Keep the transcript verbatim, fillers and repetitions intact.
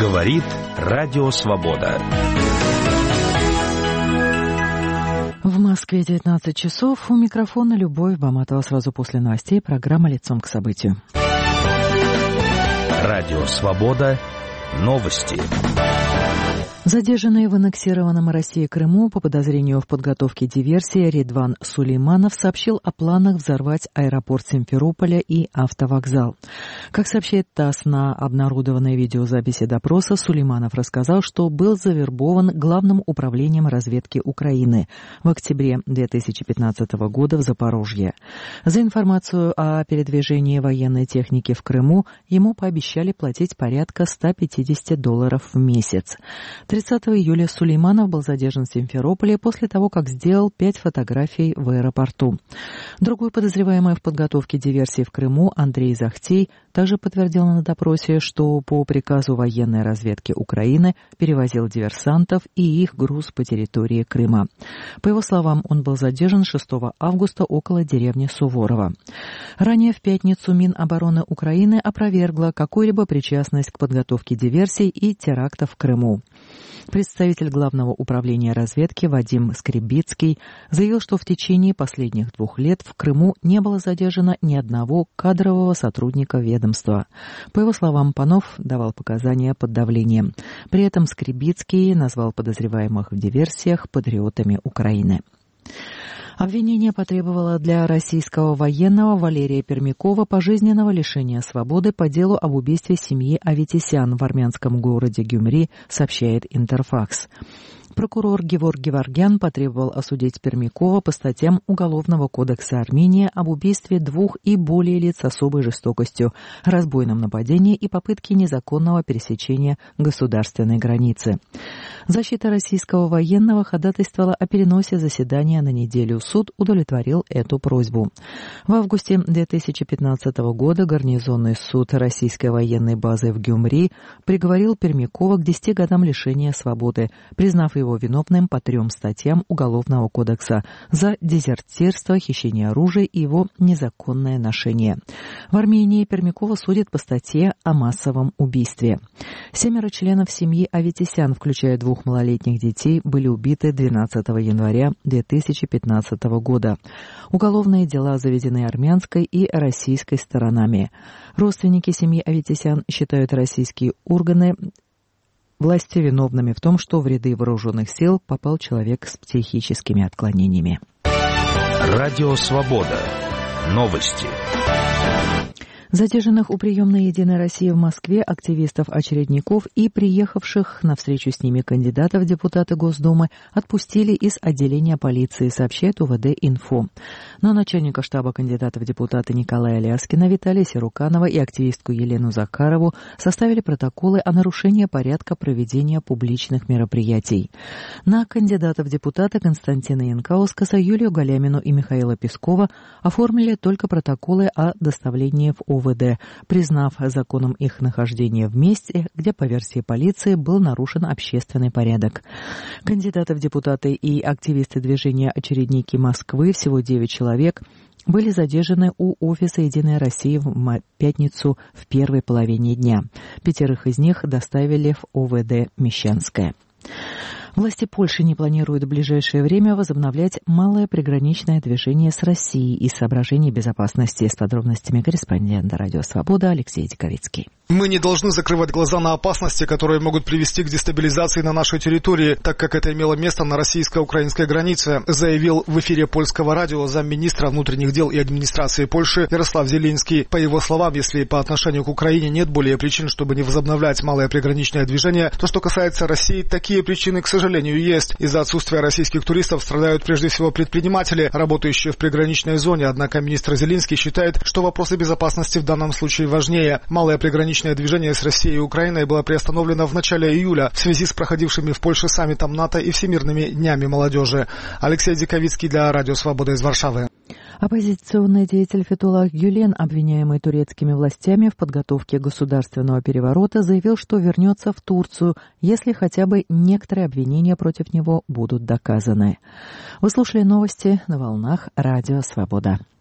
Говорит Радио Свобода. В Москве девятнадцать часов. У микрофона Любовь Баматова. Сразу после новостей программа «Лицом к событию». Радио Свобода. Новости. Задержанный в аннексированном России Крыму по подозрению в подготовке диверсии Редван Сулейманов сообщил о планах взорвать аэропорт Симферополя и автовокзал. Как сообщает ТАСС на обнародованной видеозаписи допроса, Сулейманов рассказал, что был завербован Главным управлением разведки Украины в октябре две тысячи пятнадцатого года в Запорожье. За информацию о передвижении военной техники в Крыму ему пообещали платить порядка сто пятьдесят долларов в месяц. тридцатого июля Сулейманов был задержан в Симферополе после того, как сделал пять фотографий в аэропорту. Другой подозреваемый в подготовке диверсии в Крыму Андрей Захтей также подтвердил на допросе, что по приказу военной разведки Украины перевозил диверсантов и их груз по территории Крыма. По его словам, он был задержан шестого августа около деревни Суворово. Ранее в пятницу Минобороны Украины опровергла какую-либо причастность к подготовке диверсий и терактов в Крыму. Представитель Главного управления разведки Вадим Скребицкий заявил, что в течение последних двух лет в Крыму не было задержано ни одного кадрового сотрудника ведомства. По его словам, Панов давал показания под давлением. При этом Скребицкий назвал подозреваемых в диверсиях патриотами Украины. Обвинение потребовало для российского военного Валерия Пермякова пожизненного лишения свободы по делу об убийстве семьи Аветисян в армянском городе Гюмри, сообщает Интерфакс. Прокурор Геворг Геворгян потребовал осудить Пермякова по статьям Уголовного кодекса Армении об убийстве двух и более лиц с особой жестокостью, разбойном нападении и попытке незаконного пересечения государственной границы. Защита российского военного ходатайствовала о переносе заседания на неделю. Суд удовлетворил эту просьбу. В августе две тысячи пятнадцатого года гарнизонный суд российской военной базы в Гюмри приговорил Пермякова к десяти годам лишения свободы, признав его его виновным по трем статьям Уголовного кодекса за дезертирство, хищение оружия и его незаконное ношение. В Армении Пермякова судят по статье о массовом убийстве. Семеро членов семьи Аветисян, включая двух малолетних детей, были убиты двенадцатого января две тысячи пятнадцатого года. Уголовные дела заведены армянской и российской сторонами. Родственники семьи Аветисян считают российские органы власти виновными в том, что в ряды вооруженных сил попал человек с психическими отклонениями. Радио Свобода. Новости. Задержанных у приемной «Единой России» в Москве активистов-очередников и приехавших на встречу с ними кандидатов в депутаты Госдумы отпустили из отделения полиции, сообщает УВД-Инфо. На начальника штаба кандидатов в депутаты Николая Ляскина, Виталия Сируканова и активистку Елену Закарову составили протоколы о нарушении порядка проведения публичных мероприятий. На кандидатов в депутаты Константина Янкаускаса, Юлию Галямину и Михаила Пескова оформили только протоколы о доставлении в ОВД. УВД, признав законом их нахождение в месте, где, по версии полиции, был нарушен общественный порядок. Кандидаты в депутаты и активисты движения «Очередники Москвы», всего девять человек, были задержаны у офиса «Единой России» в пятницу в первой половине дня. Пятерых из них доставили в ОВД Мещанское. Власти Польши не планируют в ближайшее время возобновлять малое приграничное движение с Россией из соображений безопасности. С подробностями корреспондента «Радио Свобода» Алексей Диковицкий. Мы не должны закрывать глаза на опасности, которые могут привести к дестабилизации на нашей территории, так как это имело место на российско-украинской границе, заявил в эфире польского радио замминистра внутренних дел и администрации Польши Ярослав Зелинский. По его словам, если по отношению к Украине нет более причин, чтобы не возобновлять малое приграничное движение, то что касается России, такие причины, к сожалению, есть. Из-за отсутствия российских туристов страдают прежде всего предприниматели, работающие в приграничной зоне, однако министр Зелинский считает, что вопросы безопасности в данном случае важнее. Малое приграничное движение с Россией и Украиной было приостановлено в начале июля в связи с проходившими в Польше саммитом НАТО и Всемирными днями молодежи. Алексей Диковицкий для Радио Свобода из Варшавы. Оппозиционный деятель Фетуллах Гюлен, обвиняемый турецкими властями в подготовке государственного переворота, заявил, что вернется в Турцию, если хотя бы некоторые обвинения против него будут доказаны. Вы слушали новости на волнах Радио Свобода.